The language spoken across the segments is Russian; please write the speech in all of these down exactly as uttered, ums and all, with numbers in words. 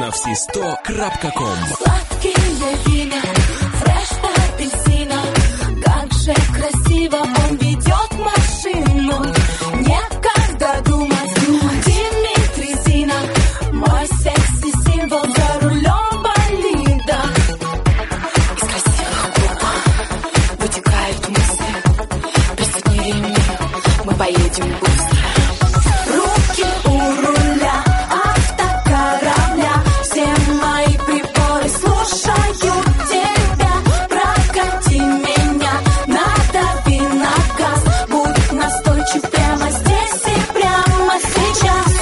на все сто крапка ком. Сладкие вина, фреш апельсина, как же красиво он ведет машину. Некогда думать, Дмитрий Зина, мой секси-символ за рулем болида. Из красивых губ вытекают мысли, пристегни ремни, мы поедем быстро. Руки у руля автокорабля, все мои приборы слушают тебя. Прокати меня, надави на газ, будь настойчив прямо здесь и прямо сейчас.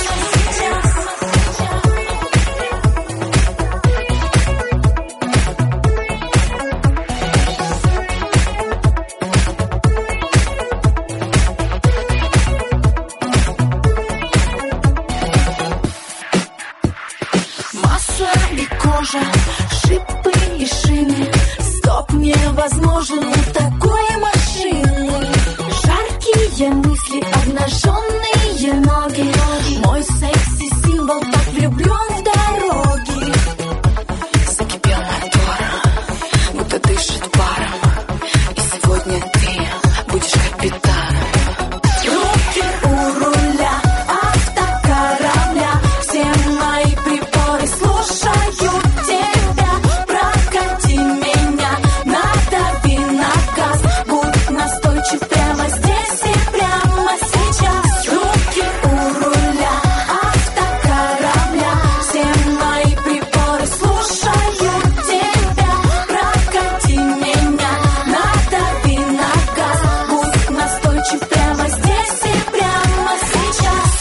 Масло и кожа, шипы и шины, стоп невозможен у такой машины. Жаркие мысли, обнаженные ноги, мой секси-символ так влюблен в дороги. Закипел мотор, будто дышит паром, и сегодня ты будешь капитаном. Руки у руля автокорабля, все мои приборы слушают тебя. Прокати меня, надави на газ, будь настойчив прямо здесь и прямо сейчас. Руки у руля автокорабля, все мои приборы слушают тебя. Прокати меня, надави на газ, будь настойчив прямо здесь и прямо сейчас.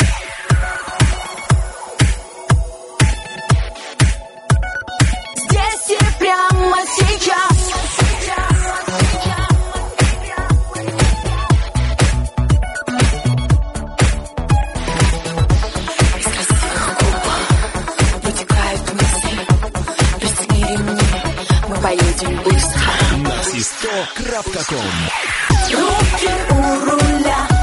Здесь и прямо сейчас. Из красивых губ вытекают мысли, пристегни ремни, мы поедем быстро. На все сто крапка ком. Руки у руля